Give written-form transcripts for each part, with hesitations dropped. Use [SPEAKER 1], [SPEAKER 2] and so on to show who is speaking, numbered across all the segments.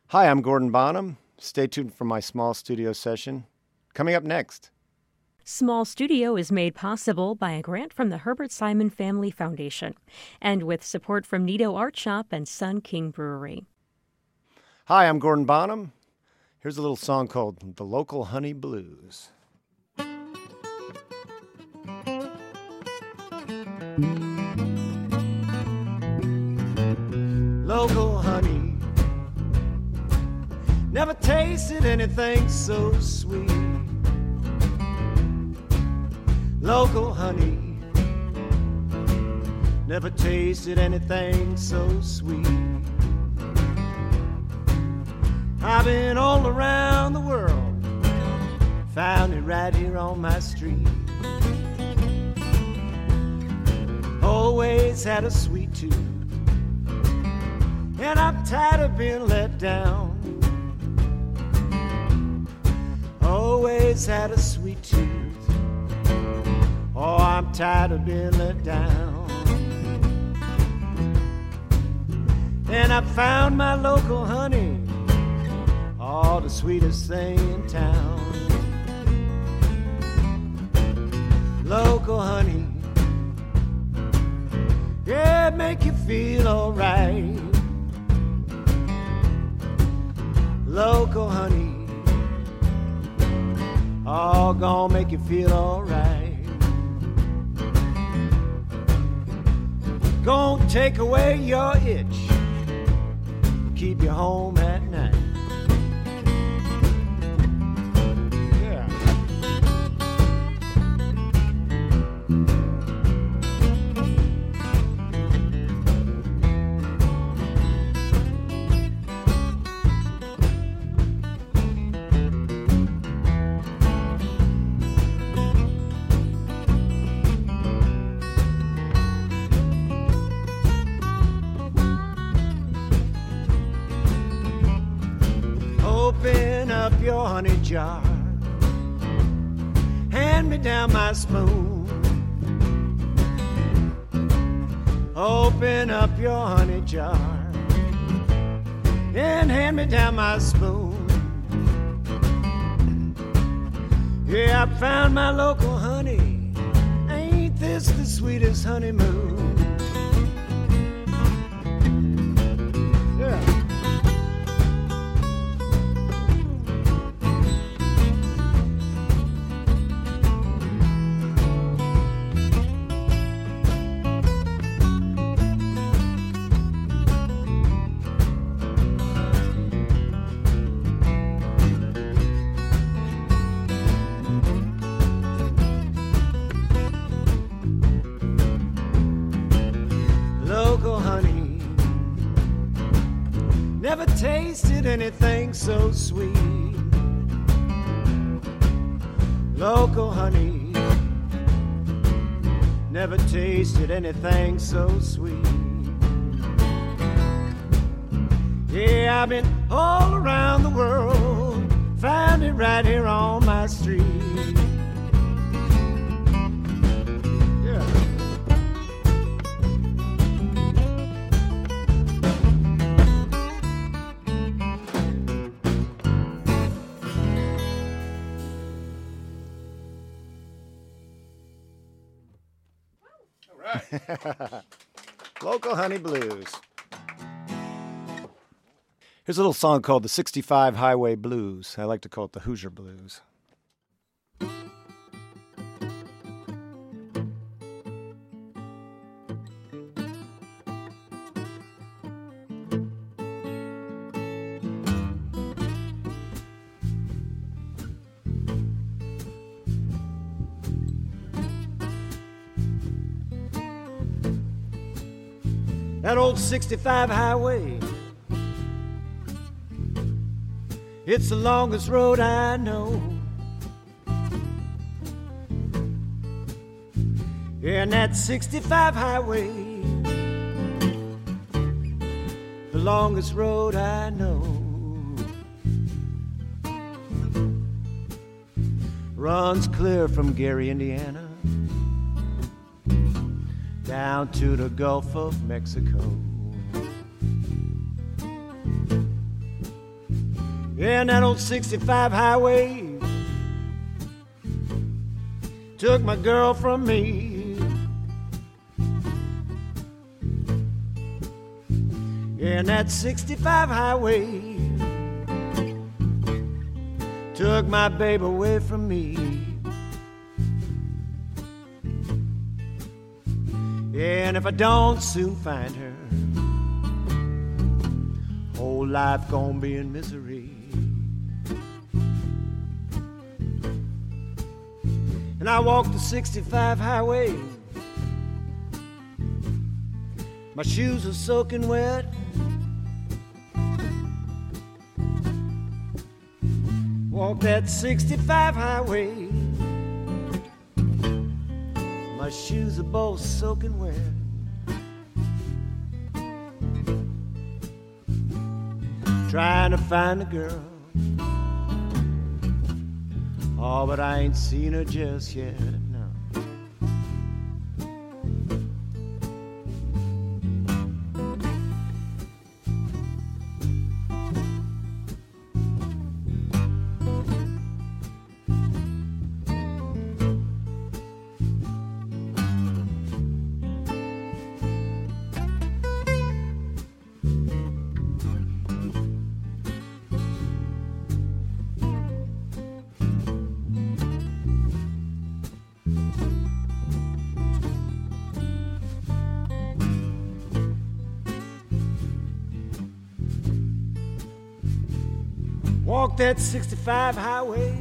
[SPEAKER 1] Hi, I'm Gordon Bonham. Stay tuned for my small studio session. Coming up next.
[SPEAKER 2] Small Studio is made possible by a grant from the Herbert Simon Family Foundation and with support from Nito Art Shop and Sun King Brewery.
[SPEAKER 1] Hi, I'm Gordon Bonham. Here's a little song called The Local Honey Blues. Local honey, never tasted anything so sweet. Local honey, never tasted anything so sweet. I've been all around the world, found it right here on my street. Always had a sweet tooth, and I'm tired of being let down. Always had a sweet tooth. Oh, I'm tired of being let down. And I found my local honey, oh, the sweetest thing in town. Local honey, yeah, make you feel alright. Local honey, all gonna make you feel alright. Gonna take away your itch, keep you home at night. Yeah. Open up your honey jar, hand me down my spoon. Open up your honey jar and hand me down my spoon. Yeah, I found my local honey. Ain't this the sweetest honeymoon? Yeah. Local honey, never tasted anything so sweet. Local honey, never tasted anything so sweet. Yeah, I've been all around the world, found it right here on my street. Local Honey Blues. Here's a little song called the 65 Highway Blues. I like to call it the Hoosier Blues. That old 65 highway, it's the longest road I know. And that 65 highway, the longest road I know. Runs clear from Gary, Indiana, down to the Gulf of Mexico. Yeah, and that old 65 highway took my girl from me. Yeah, and that 65 highway took my baby away from me. Yeah, and if I don't soon find her, whole life gonna be in misery. And I walked the 65 highway, my shoes are soaking wet. Walk that 65 highway, my shoes are both soaking wet. Trying to find a girl, oh, but I ain't seen her just yet, no. Walked that 65 highway,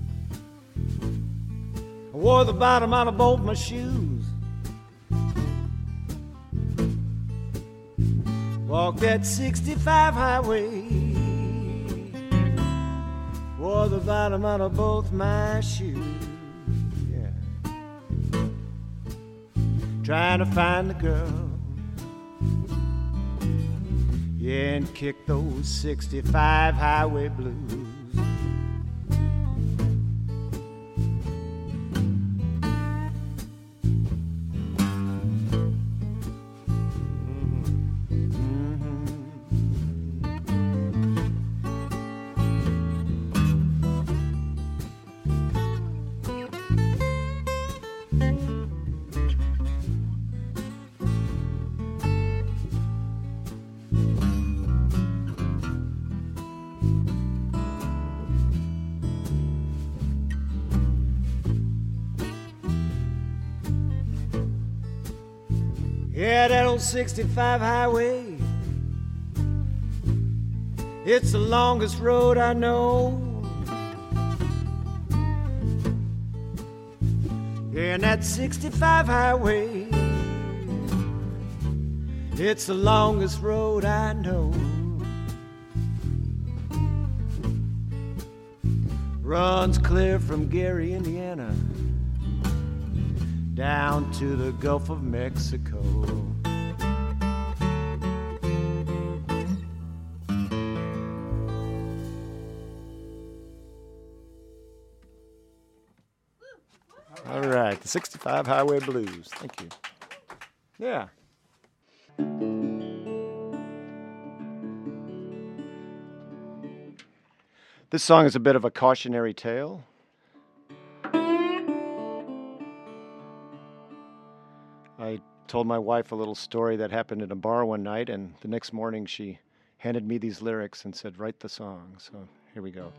[SPEAKER 1] I wore the bottom out of both my shoes. Walked that 65 highway, wore the bottom out of both my shoes. Yeah. Trying to find the girl, yeah, and kick those 65 highway blues. Yeah, that old 65 highway, it's the longest road I know. Yeah, and that 65 highway, it's the longest road I know. Runs clear from Gary, Indiana, down to the Gulf of Mexico. All right, the 65 Highway Blues. Thank you. Yeah. This song is a bit of a cautionary tale. I told my wife a little story that happened in a bar one night, and the next morning she handed me these lyrics and said, write the song. So here we go.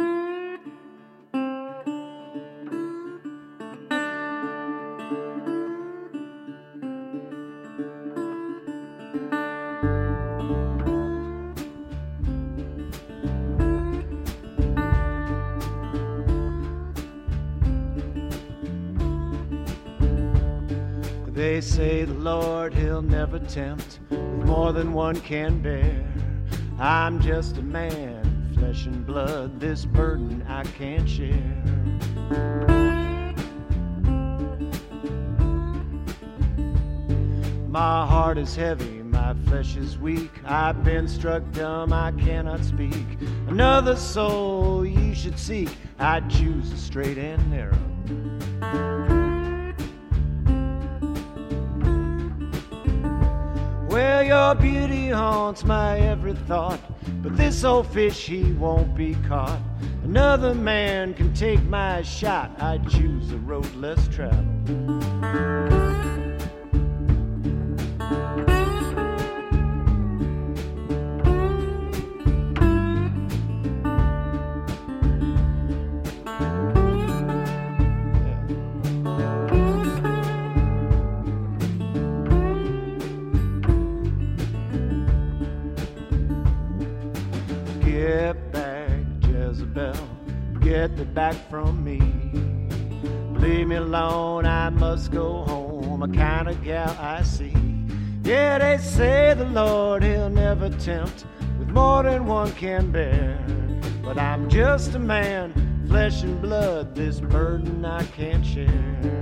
[SPEAKER 1] They say the Lord, he'll never tempt with more than one can bear. I'm just a man, flesh and blood, this burden I can't share. My heart is heavy, my flesh is weak, I've been struck dumb, I cannot speak. Another soul you should seek, I'd choose the straight and narrow. Well, your beauty haunts my every thought, But this old fish, he won't be caught. Another man can take my shot. I'd choose a road less traveled. Get back, Jezebel, get me back from me. Leave me alone, I must go home, a kind of gal I see. Yeah, they say the Lord, he'll never tempt with more than one can bear. But I'm just a man, flesh and blood, this burden I can't share.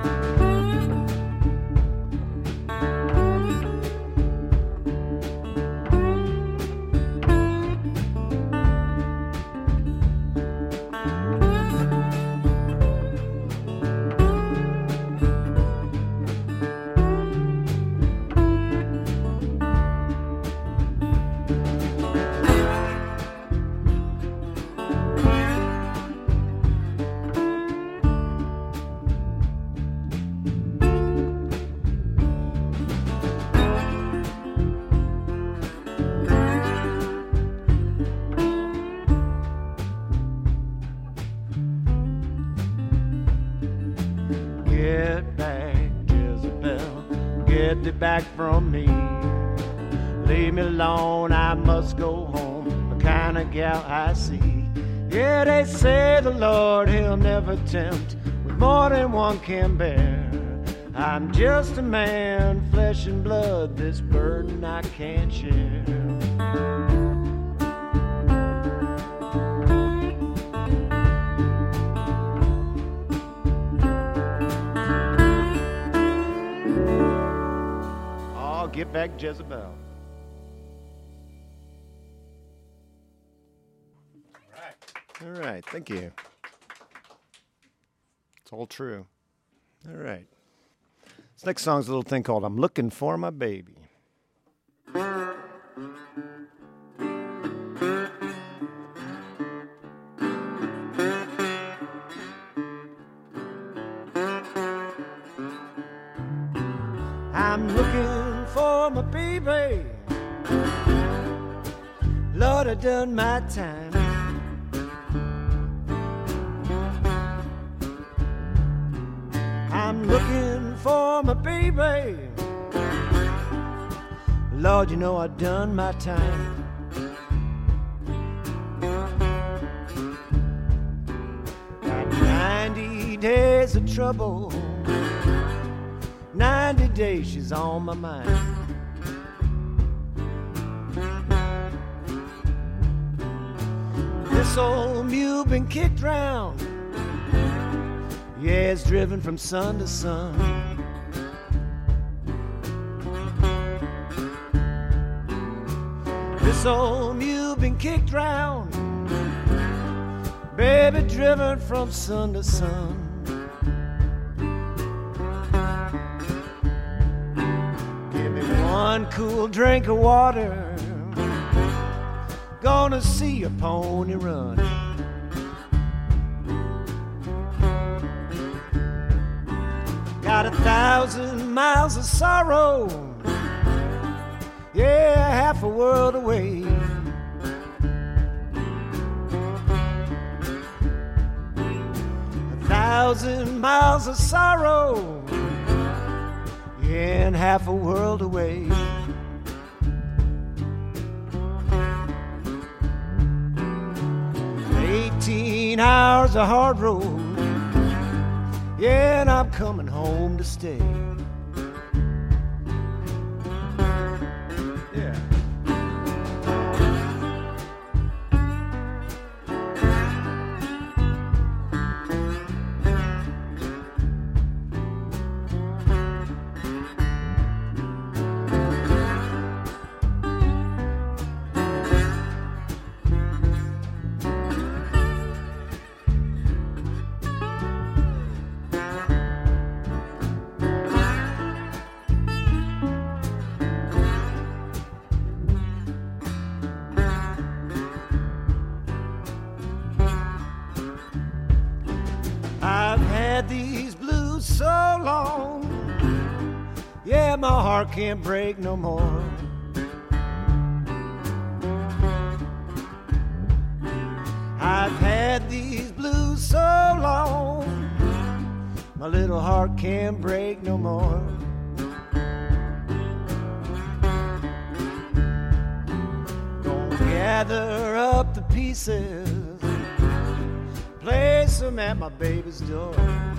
[SPEAKER 1] Get back, Jezebel, get thee back from me. Leave me alone, I must go home, a kind of gal I see. Yeah, they say the Lord, he'll never tempt with more than one can bear. I'm just a man, flesh and blood, this burden I can't share. Get back, Jezebel. All right, thank you. It's all true. All right. This next song's a little thing called I'm Looking for My Baby. I'm looking for my baby. Lord, I done my time. I'm looking for my baby. Lord, you know I done my time. Got 90 days of trouble. 90 days she's on my mind. This old mule been kicked round. Yeah, it's driven from sun to sun. This old mule been kicked round. Baby, driven from sun to sun. One cool drink of water, gonna see a pony run. Got 1,000 miles of sorrow, yeah, half a world away. A 1,000 miles of sorrow, and half a world away. Hours of hard road, yeah, and I'm coming home to stay. Yeah. had these blues so long. Yeah, my heart can't break no more. I've had these blues so long, my little heart can't break no more. Gonna gather up the pieces, place them at my baby's door.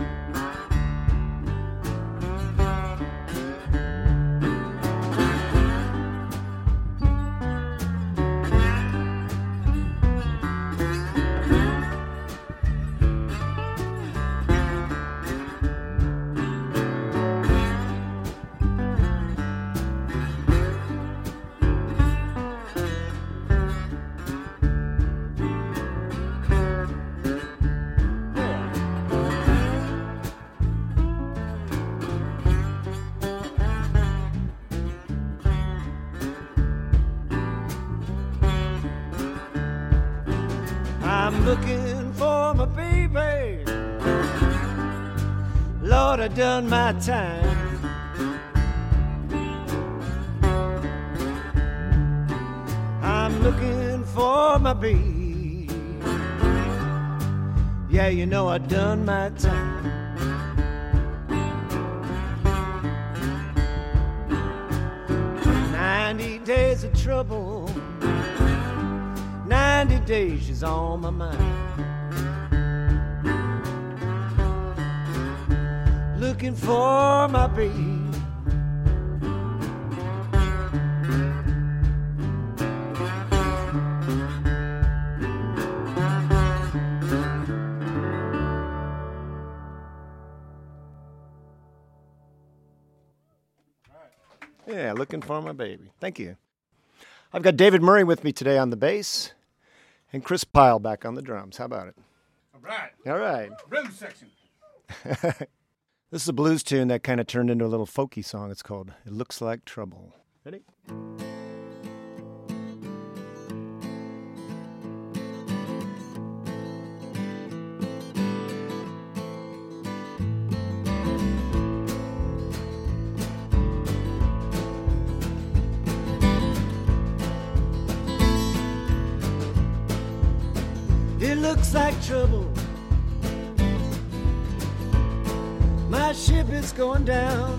[SPEAKER 1] I'm looking for my baby. Lord, I done my time. I'm looking for my baby. Yeah, you know I done my time. Days of trouble, 90 days she's on my mind. Looking for my baby. Yeah, looking for my baby. Thank you. I've got David Murray with me today on the bass and Chris Pyle back on the drums. How about it?
[SPEAKER 3] All right.
[SPEAKER 1] All right.
[SPEAKER 3] Rhythm section.
[SPEAKER 1] This is a blues tune that kind of turned into a little folky song. It's called It Looks Like Trouble. Ready? It looks like trouble. My ship is going down.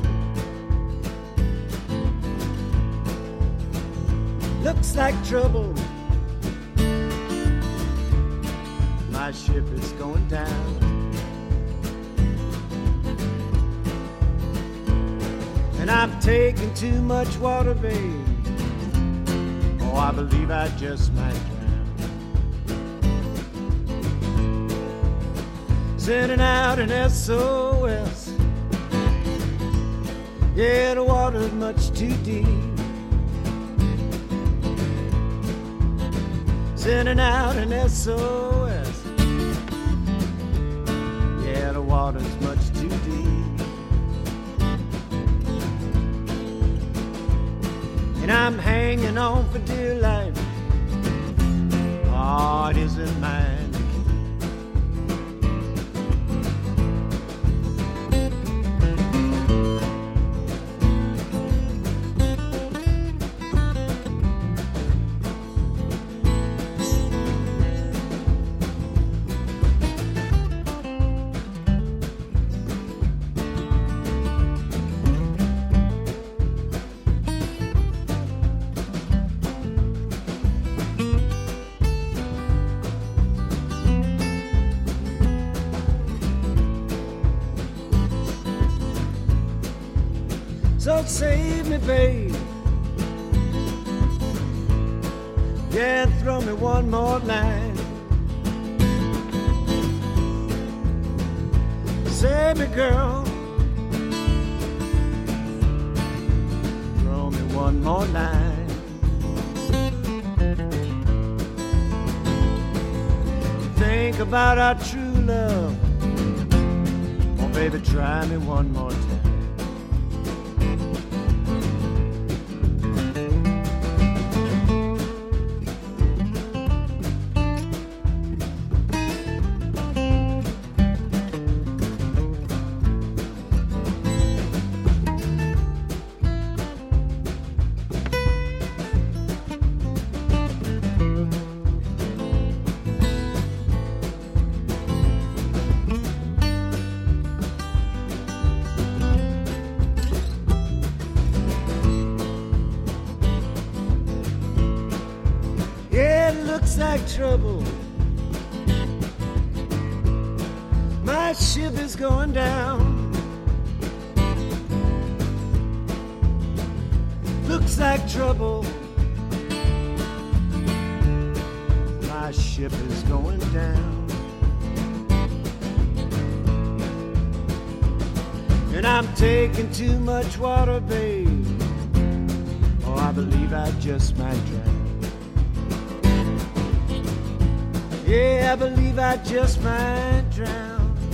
[SPEAKER 1] Looks like trouble. My ship is going down. And I'm taking too much water, babe. Oh, I believe I just might drown. Sending out an SOS. Yeah, the water's much too deep. Sending out an SOS. Yeah, the water's much too deep. And I'm hanging on for dear life. Oh, it isn't mine. So save me, babe. Yeah, throw me one more line. Save me, girl. Throw me one more line. Think about our true love. Oh, baby, try me one more time. looks like trouble. My ship is going down. Looks like trouble. My ship is going down. And I'm taking too much water, babe. Oh, I believe I just might drown. Yeah, I believe I just might drown.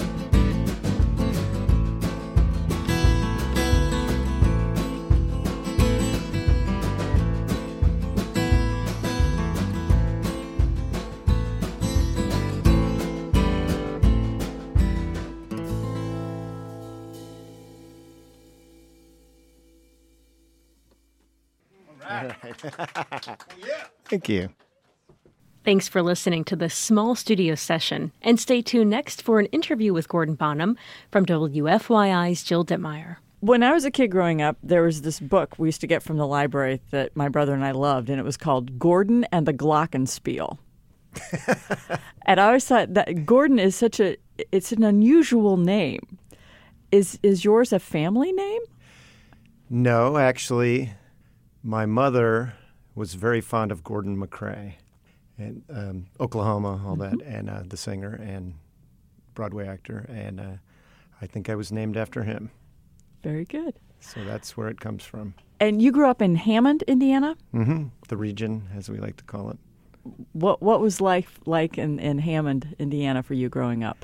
[SPEAKER 1] Thank you.
[SPEAKER 2] Thanks for listening to this small studio session, and stay tuned next for an interview with Gordon Bonham from WFYI's Jill Dittmeyer.
[SPEAKER 3] When I was a kid growing up, there was this book we used to get from the library that my brother and I loved, and it was called Gordon and the Glockenspiel. And I always thought that Gordon is it's an unusual name. Is yours a family name?
[SPEAKER 1] No, actually, my mother was very fond of Gordon MacRae, and Oklahoma, all that, and the singer and Broadway actor, and I think I was named after him.
[SPEAKER 3] Very good.
[SPEAKER 1] So that's where it comes from.
[SPEAKER 3] And you grew up in Hammond, Indiana?
[SPEAKER 1] Mm-hmm. The region, as we like to call it.
[SPEAKER 3] What was life like in Hammond, Indiana for you growing up?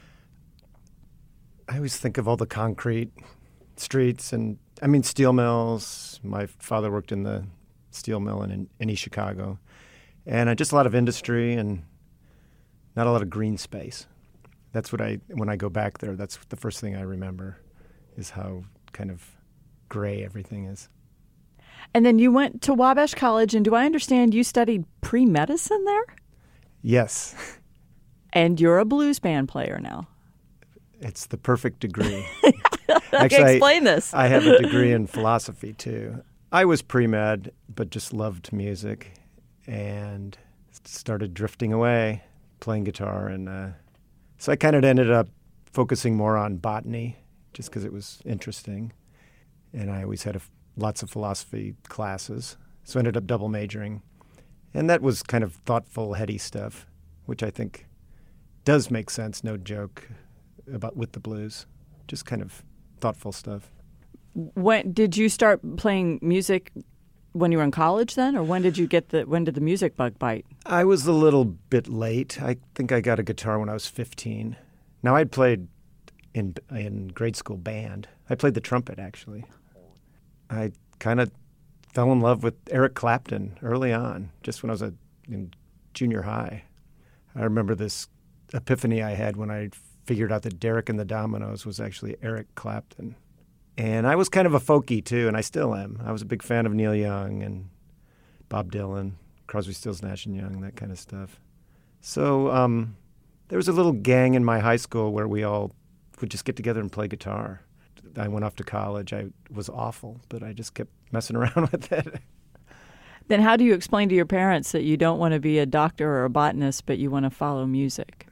[SPEAKER 1] I always think of all the concrete streets and, steel mills. My father worked in the steel mill in East Chicago. And just a lot of industry and not a lot of green space. That's when I go back there, that's the first thing I remember is how kind of gray everything is.
[SPEAKER 3] And then you went to Wabash College, and do I understand you studied pre-medicine there?
[SPEAKER 1] Yes.
[SPEAKER 3] And you're a blues band player now.
[SPEAKER 1] It's the perfect degree.
[SPEAKER 3] Actually, explain this.
[SPEAKER 1] I have a degree in philosophy, too. I was pre-med, but just loved music and started drifting away, playing guitar. And so I kind of ended up focusing more on botany just because it was interesting. And I always had lots of philosophy classes, so I ended up double majoring. And that was kind of thoughtful, heady stuff, which I think does make sense, no joke, with the blues. Just kind of thoughtful stuff.
[SPEAKER 3] When did you start playing music? When you were in college then? Or when did the music bug bite?
[SPEAKER 1] I was a little bit late. I think I got a guitar when I was 15. Now, I'd played in grade school band. I played the trumpet, actually. I kind of fell in love with Eric Clapton early on, just when I was in junior high. I remember this epiphany I had when I figured out that Derek and the Dominoes was actually Eric Clapton. And I was kind of a folkie, too, and I still am. I was a big fan of Neil Young and Bob Dylan, Crosby, Stills, Nash & Young, that kind of stuff. So there was a little gang in my high school where we all would just get together and play guitar. I went off to college. I was awful, but I just kept messing around with it.
[SPEAKER 3] Then how do you explain to your parents that you don't want to be a doctor or a botanist, but you want to follow music?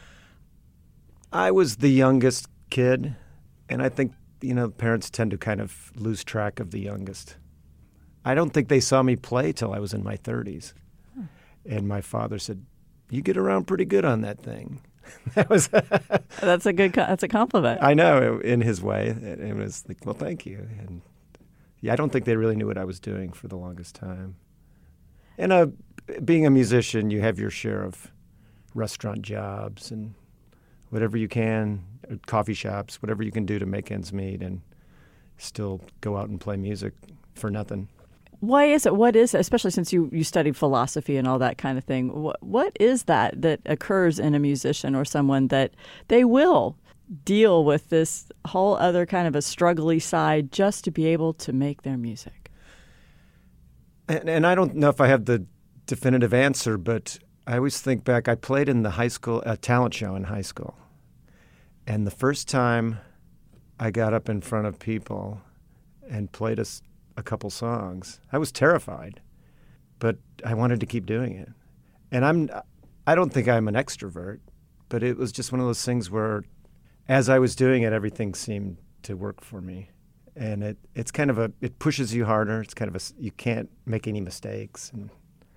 [SPEAKER 1] I was the youngest kid, and I think, parents tend to kind of lose track of the youngest. I don't think they saw me play till I was in my 30s. And my father said, "You get around pretty good on that thing." That's
[SPEAKER 3] a compliment.
[SPEAKER 1] I know, in his way. It was like, well, thank you. And I don't think they really knew what I was doing for the longest time. And being a musician, you have your share of restaurant jobs and whatever you can, coffee shops, whatever you can do to make ends meet and still go out and play music for nothing.
[SPEAKER 3] Why is it? What is it? Especially since you studied philosophy and all that kind of thing. What is that occurs in a musician or someone that they will deal with this whole other kind of a struggly side just to be able to make their music?
[SPEAKER 1] And I don't know if I have the definitive answer, but I always think back. I played in the high school talent show in high school, and the first time I got up in front of people and played a couple songs, I was terrified, but I wanted to keep doing it. And I don't think I'm an extrovert, but it was just one of those things where as I was doing it, everything seemed to work for me. And it's kind of it pushes you harder. It's kind of you can't make any mistakes. And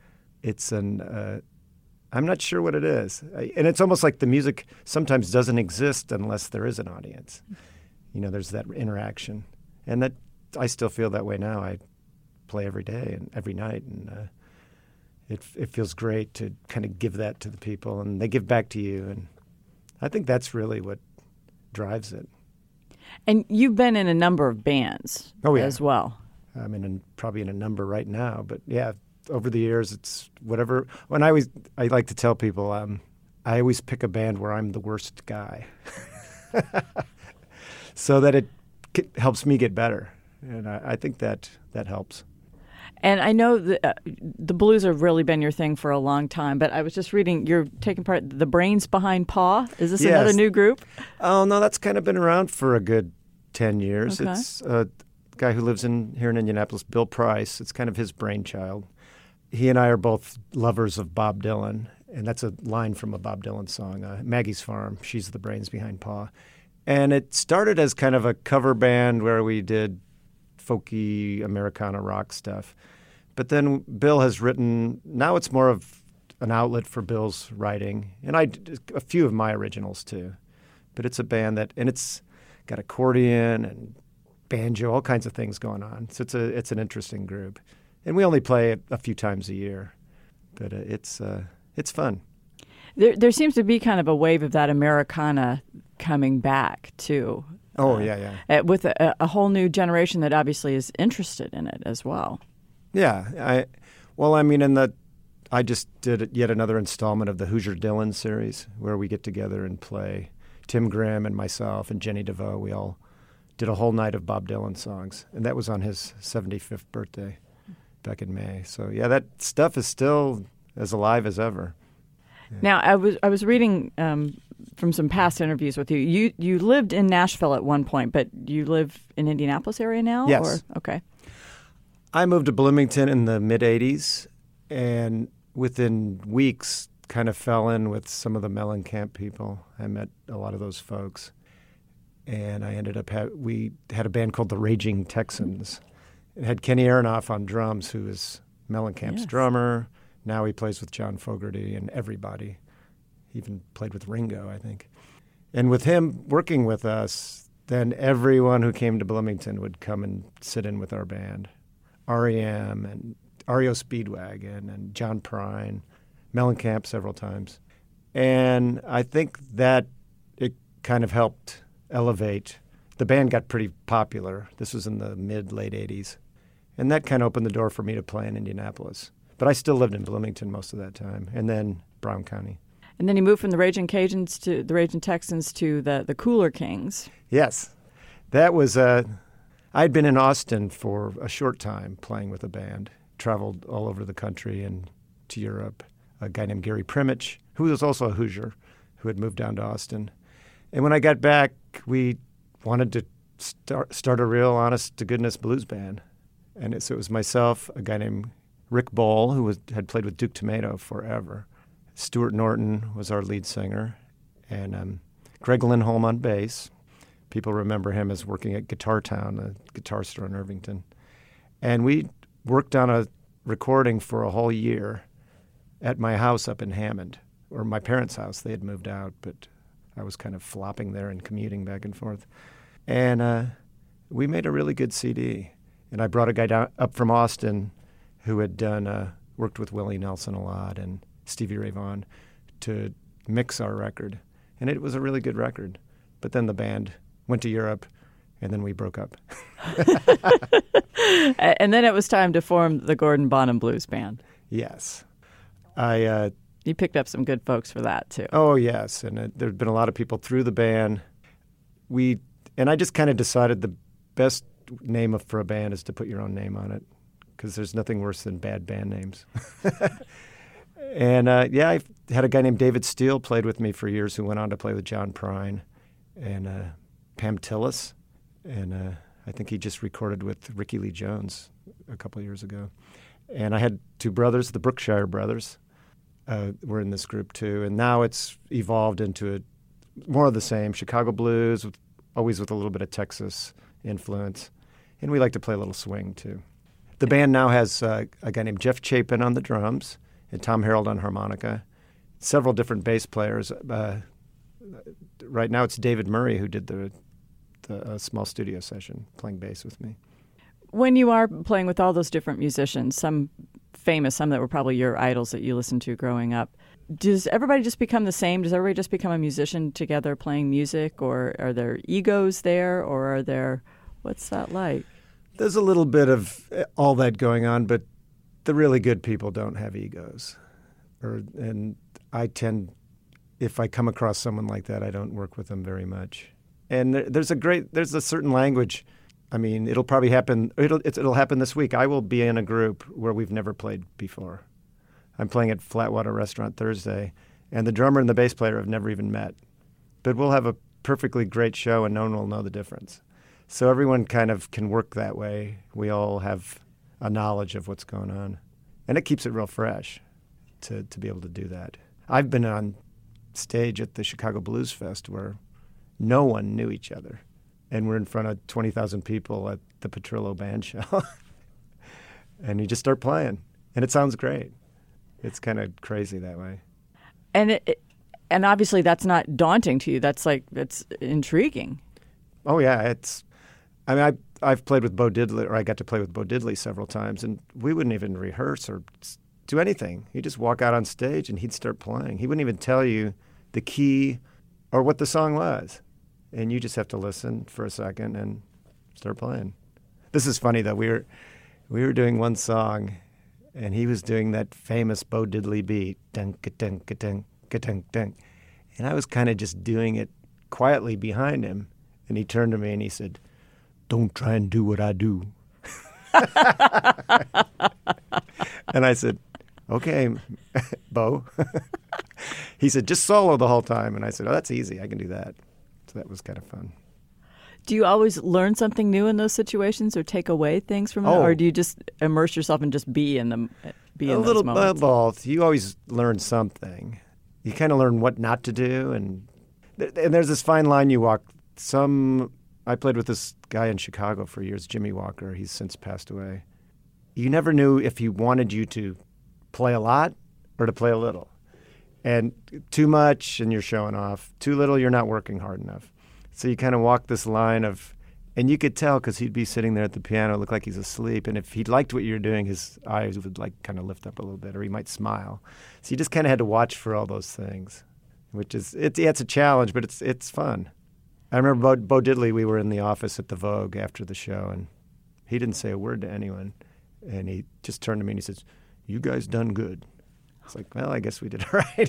[SPEAKER 1] I'm not sure what it is. And it's almost like the music sometimes doesn't exist unless there is an audience. There's that interaction. And that I still feel that way now. I play every day and every night, and it feels great to kind of give that to the people, and they give back to you. And I think that's really what drives it.
[SPEAKER 3] And you've been in a number of bands as well.
[SPEAKER 1] I'm probably in a number right now, but yeah, over the years, it's whatever. When I like to tell people, I always pick a band where I'm the worst guy, so that it helps me get better, and I think that helps.
[SPEAKER 3] And I know the blues have really been your thing for a long time, but I was just reading you're taking part the Brains Behind Paw. Is this another new group?
[SPEAKER 1] Oh, no, that's kind of been around for a good 10 years.
[SPEAKER 3] Okay.
[SPEAKER 1] It's a guy who lives here in Indianapolis, Bill Price. It's kind of his brainchild. He and I are both lovers of Bob Dylan, and that's a line from a Bob Dylan song, Maggie's Farm. She's the brains behind Paw. And it started as kind of a cover band where we did folky Americana rock stuff. But then Bill has written, now it's more of an outlet for Bill's writing, and a few of my originals too. But it's a band and it's got accordion and banjo, all kinds of things going on. So it's an interesting group. And we only play a few times a year, but it's fun.
[SPEAKER 3] There seems to be kind of a wave of that Americana coming back too.
[SPEAKER 1] Oh, yeah.
[SPEAKER 3] With a whole new generation that obviously is interested in it as well.
[SPEAKER 1] Yeah. I just did yet another installment of the Hoosier Dylan series where we get together and play. Tim Grimm and myself and Jenny DeVoe, we all did a whole night of Bob Dylan songs. And that was on his 75th birthday back in May. So, yeah, that stuff is still as alive as ever. Yeah.
[SPEAKER 3] Now, I was reading from some past interviews with you. You lived in Nashville at one point, but you live in Indianapolis area now?
[SPEAKER 1] Yes.
[SPEAKER 3] Okay.
[SPEAKER 1] I moved to Bloomington in the mid-'80s, and within weeks kind of fell in with some of the Mellencamp people. I met a lot of those folks, and I ended up we had a band called the Raging Texans. It had Kenny Aronoff on drums, who is Mellencamp's drummer. Now he plays with John Fogerty and everybody. He even played with Ringo, I think. And with him working with us, then everyone who came to Bloomington would come and sit in with our band. REM and REO Speedwagon and John Prine, Mellencamp several times. And I think that it kind of helped elevate. The band got pretty popular. This was in the late 80s. And that kind of opened the door for me to play in Indianapolis. But I still lived in Bloomington most of that time, and then Brown County.
[SPEAKER 3] And then you moved from the Raging Cajuns to the Raging Texans to the Cooler Kings.
[SPEAKER 1] Yes. That was I'd been in Austin for a short time playing with a band, traveled all over the country and to Europe. A guy named Gary Primich, who was also a Hoosier, who had moved down to Austin. And when I got back, we wanted to start a real honest-to-goodness blues band. And so it was myself, a guy named Rick Ball, who had played with Duke Tomato forever. Stuart Norton was our lead singer, and Greg Lindholm on bass. People remember him as working at Guitar Town, a guitar store in Irvington. And we worked on a recording for a whole year at my house up in Hammond, or my parents' house. They had moved out, but I was kind of flopping there and commuting back and forth. And we made a really good CD. And I brought a guy up from Austin who had worked with Willie Nelson a lot and Stevie Ray Vaughan to mix our record. And it was a really good record. But then the band went to Europe, and then we broke up.
[SPEAKER 3] And then it was time to form the Gordon Bonham Blues Band.
[SPEAKER 1] Yes.
[SPEAKER 3] You picked up some good folks for that, too.
[SPEAKER 1] Oh, yes. And there had been a lot of people through the band. And I just kind of decided the best name for a band is to put your own name on it, because there's nothing worse than bad band names. And, I had a guy named David Steele played with me for years who went on to play with John Prine and Pam Tillis. And I think he just recorded with Ricky Lee Jones a couple of years ago. And I had two brothers, the Brookshire brothers, were in this group too. And now it's evolved into more of the same, Chicago blues, always with a little bit of Texas influence. And we like to play a little swing too. The band now has a guy named Jeff Chapin on the drums and Tom Harold on harmonica, several different bass players. Right now it's David Murray who did the small studio session playing bass with me.
[SPEAKER 3] When you are playing with all those different musicians, some famous, some that were probably your idols that you listened to growing up, does everybody just become the same? Does everybody just become a musician together playing music, or are there egos there, or are there, what's that like?
[SPEAKER 1] There's a little bit of all that going on, but the really good people don't have egos. And I tend, if I come across someone like that, I don't work with them very much. And there's a certain language. I mean, it'll probably happen. It'll happen this week. I will be in a group where we've never played before. I'm playing at Flatwater Restaurant Thursday, and the drummer and the bass player have never even met. But we'll have a perfectly great show, and no one will know the difference. So everyone kind of can work that way. We all have a knowledge of what's going on, and it keeps it real fresh to be able to do that. I've been on stage at the Chicago Blues Fest where no one knew each other. And we're in front of 20,000 people at the Petrillo Band Show. And you just start playing. And it sounds great. It's kind of crazy that way.
[SPEAKER 3] And obviously that's not daunting to you. That's intriguing.
[SPEAKER 1] Oh, yeah. I've played with Bo Diddley, or I got to play with Bo Diddley several times, and we wouldn't even rehearse or do anything. He'd just walk out on stage and he'd start playing. He wouldn't even tell you the key or what the song was. And you just have to listen for a second and start playing. This is funny, though. We were doing one song, and he was doing that famous Bo Diddley beat, dun-ka-dun-ka-dun, ka-dun-dun. And I was kind of just doing it quietly behind him. And he turned to me and he said, "Don't try and do what I do." And I said, "Okay, Bo." He said, "Just solo the whole time." And I said, "Oh, that's easy. I can do that." So that was kind of fun.
[SPEAKER 3] Do you always learn something new in those situations, or take away things from it, or do you just immerse yourself and just be in them? A little bit of
[SPEAKER 1] both. You always learn something. You kind of learn what not to do, and there's this fine line you walk. I played with this guy in Chicago for years, Jimmy Walker. He's since passed away. You never knew if he wanted you to play a lot or to play a little. And too much, and you're showing off. Too little, you're not working hard enough. So you kind of walk this line of, and you could tell because he'd be sitting there at the piano, look like he's asleep. And if he liked what you were doing, his eyes would kind of lift up a little bit, or he might smile. So you just kind of had to watch for all those things, which is, it's a challenge, but it's fun. I remember Bo Diddley, we were in the office at the Vogue after the show, and he didn't say a word to anyone. And he just turned to me and he says, "You guys done good." I was like, well, I guess we did all right.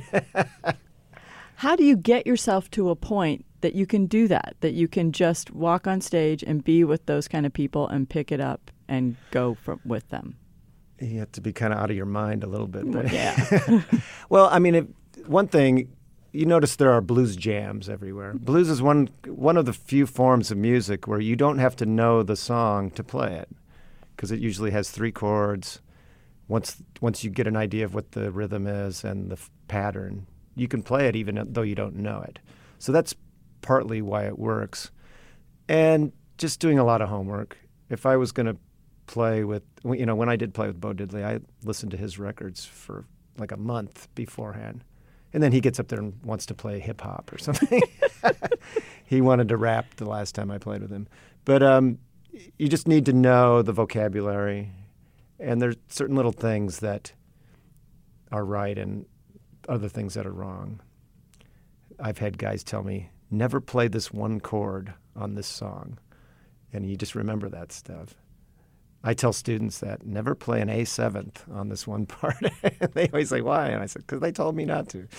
[SPEAKER 3] How do you get yourself to a point that you can do that you can just walk on stage and be with those kind of people and pick it up and go with them?
[SPEAKER 1] You have to be kind of out of your mind a little bit. But
[SPEAKER 3] yeah.
[SPEAKER 1] Well, I mean, one thing, you notice there are blues jams everywhere. Blues is one of the few forms of music where you don't have to know the song to play it, because it usually has 3 chords. Once you get an idea of what the rhythm is and the pattern, you can play it even though you don't know it. So that's partly why it works. And just doing a lot of homework. If I was going to play with, when I did play with Bo Diddley, I listened to his records for like a month beforehand. And then he gets up there and wants to play hip-hop or something. He wanted to rap the last time I played with him. But you just need to know the vocabulary. And there's certain little things that are right and other things that are wrong. I've had guys tell me, never play this one chord on this song. And you just remember that stuff. I tell students that, never play an A7th on this one part. They always say, why? And I said, because they told me not to.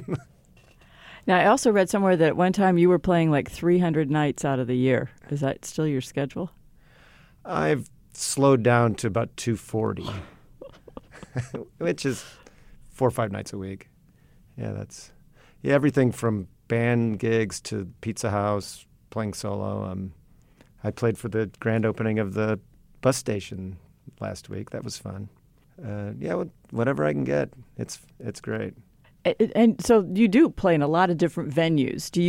[SPEAKER 3] Now, I also read somewhere that at one time you were playing like 300 nights out of the year. Is that still your schedule?
[SPEAKER 1] I've slowed down to about 240, which is 4 or 5 nights a week. Yeah, everything from band gigs to Pizza House, playing solo. I played for the grand opening of the bus station last week. That was fun. whatever I can get, it's great.
[SPEAKER 3] And so you do play in a lot of different venues. Do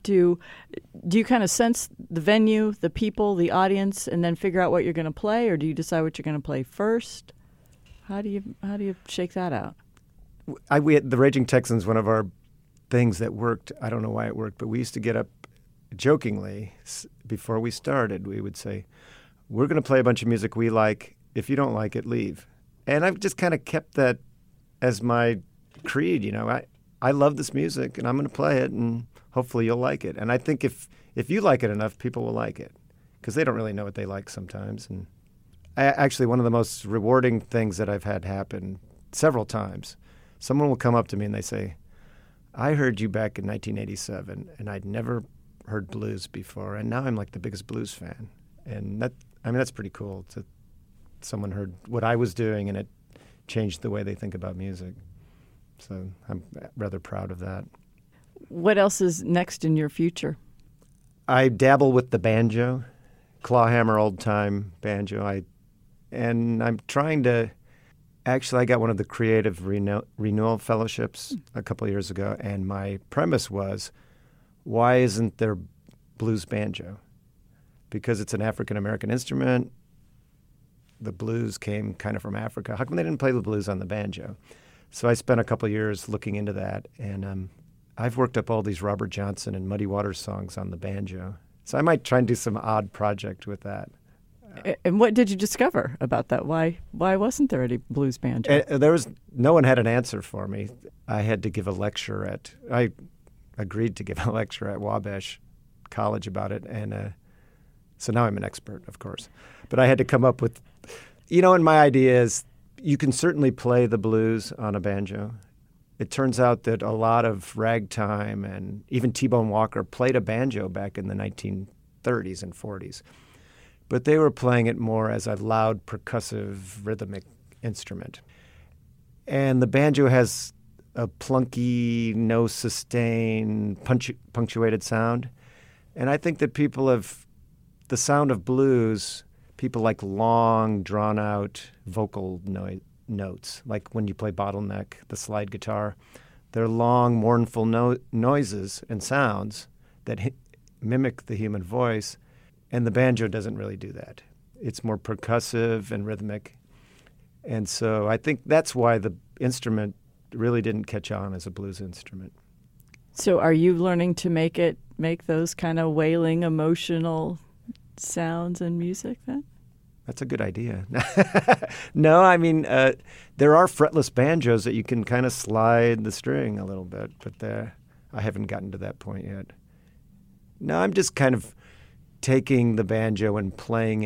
[SPEAKER 3] you kind of sense the venue, the people, the audience, and then figure out what you're going to play, or do you decide what you're going to play first? How do you shake that out?
[SPEAKER 1] We had the Raging Texans, one of our things that worked. I don't know why it worked, but we used to get up jokingly before we started. We would say, "We're going to play a bunch of music we like. If you don't like it, leave." And I've just kind of kept that as my creed, I love this music and I'm going to play it and hopefully you'll like it. And I think if you like it enough, people will like it because they don't really know what they like sometimes. And actually, one of the most rewarding things that I've had happen several times, someone will come up to me and they say, "I heard you back in 1987 and I'd never heard blues before. And now I'm like the biggest blues fan." And that's pretty cool that someone heard what I was doing and it changed the way they think about music. So I'm rather proud of that.
[SPEAKER 3] What else is next in your future?
[SPEAKER 1] I dabble with the banjo, clawhammer old-time banjo. And I'm trying to – actually, I got one of the Creative Renewal Fellowships a couple of years ago, and my premise was, why isn't there blues banjo? Because it's an African-American instrument. The blues came kind of from Africa. How come they didn't play the blues on the banjo? So I spent a couple of years looking into that, and I've worked up all these Robert Johnson and Muddy Waters songs on the banjo. So I might try and do some odd project with that.
[SPEAKER 3] And what did you discover about that? Why wasn't there any blues banjo?
[SPEAKER 1] No one had an answer for me. I had to give a lecture I agreed to give a lecture at Wabash College about it, and so now I'm an expert, of course. But I had to come up with, and my idea is, you can certainly play the blues on a banjo. It turns out that a lot of ragtime and even T-Bone Walker played a banjo back in the 1930s and 40s. But they were playing it more as a loud, percussive, rhythmic instrument. And the banjo has a plunky, no sustain, punctuated sound. And I think that the sound of blues, people like long, drawn-out vocal notes, like when you play bottleneck, the slide guitar. They're long, mournful noises and sounds that mimic the human voice, and the banjo doesn't really do that. It's more percussive and rhythmic. And so I think that's why the instrument really didn't catch on as a blues instrument.
[SPEAKER 3] So are you learning to make those kind of wailing, emotional sounds and music then?
[SPEAKER 1] That's a good idea. No, I mean, there are fretless banjos that you can kind of slide the string a little bit, but I haven't gotten to that point yet. No, I'm just kind of taking the banjo and playing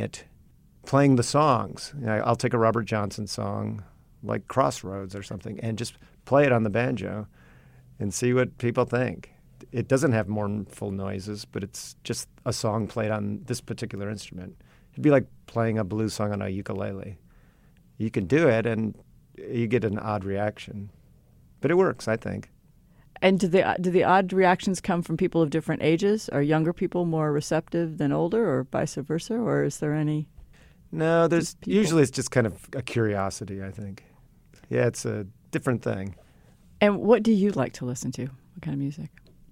[SPEAKER 1] the songs. I'll take a Robert Johnson song, like Crossroads or something, and just play it on the banjo and see what people think. It doesn't have mournful noises, but it's just a song played on this particular instrument. It'd be like playing a blues song on a ukulele. You can do it, and you get an odd reaction. But it works, I think.
[SPEAKER 3] And do the odd reactions come from people of different ages? Are younger people more receptive than older, or vice versa? Or is there any?
[SPEAKER 1] No, usually it's just kind of a curiosity, I think. Yeah, it's a different thing.
[SPEAKER 3] And what do you like to listen to? What kind of music?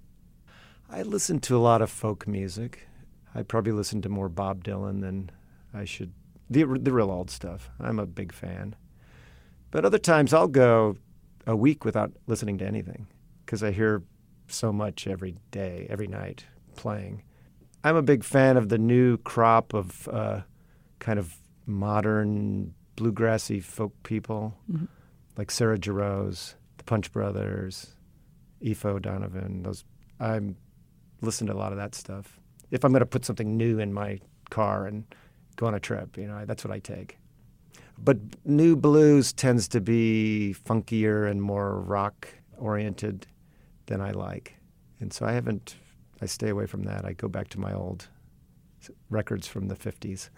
[SPEAKER 1] I listen to a lot of folk music. I probably listen to more Bob Dylan than I should. The real old stuff. I'm a big fan. But other times I'll go a week without listening to anything because I hear so much every day, every night playing. I'm a big fan of the new crop of kind of modern bluegrassy folk people, like Sarah Jarosz, the Punch Brothers, Aoife O'Donovan. I listen to a lot of that stuff. If I'm going to put something new in my car and go on a trip, that's what I take. But new blues tends to be funkier and more rock-oriented than I like. And so I stay away from that. I go back to my old records from the 50s.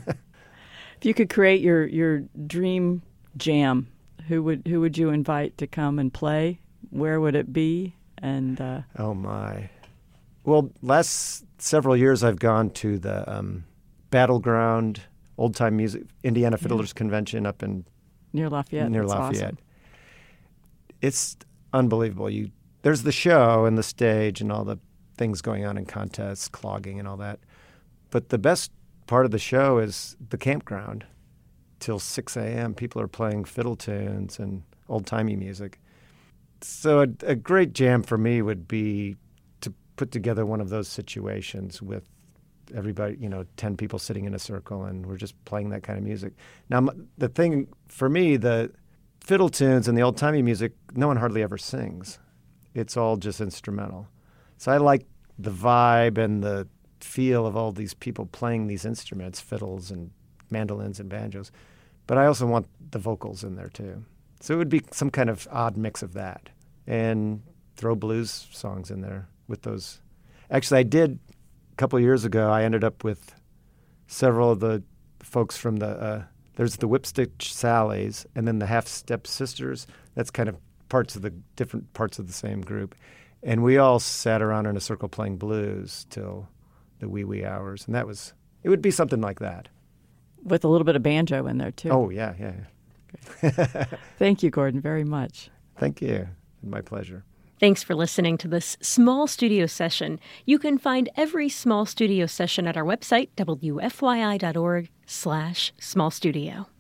[SPEAKER 3] If you could create your dream jam, who would you invite to come and play? Where would it be? And
[SPEAKER 1] oh my! Well, last several years I've gone to the Battleground Old Time Music Indiana Fiddlers Convention up in
[SPEAKER 3] Near Lafayette.
[SPEAKER 1] Near
[SPEAKER 3] That's
[SPEAKER 1] Lafayette.
[SPEAKER 3] awesome.
[SPEAKER 1] It's unbelievable. There's the show and the stage and all the things going on in contests, clogging and all that. But the best part of the show is the campground. Till 6 a.m., people are playing fiddle tunes and old-timey music. So a great jam for me would be to put together one of those situations with everybody, 10 people sitting in a circle, and we're just playing that kind of music. Now, the thing for me, the fiddle tunes and the old-timey music, no one hardly ever sings. It's all just instrumental. So I like the vibe and the feel of all these people playing these instruments, fiddles and mandolins and banjos. But I also want the vocals in there, too. So it would be some kind of odd mix of that. And throw blues songs in there with those. Actually, I did a couple of years ago. I ended up with several of the folks from there's the Whipstitch Sallies and then the Half Step Sisters. That's kind of different parts of the same group. And we all sat around in a circle playing blues till the wee hours. And it would be something like that.
[SPEAKER 3] With a little bit of banjo in there, too.
[SPEAKER 1] Oh, yeah.
[SPEAKER 3] Thank you, Gordon, very much.
[SPEAKER 1] Thank you. My pleasure.
[SPEAKER 2] Thanks for listening to this small studio session. You can find every small studio session at our website, wfyi.org/smallstudio.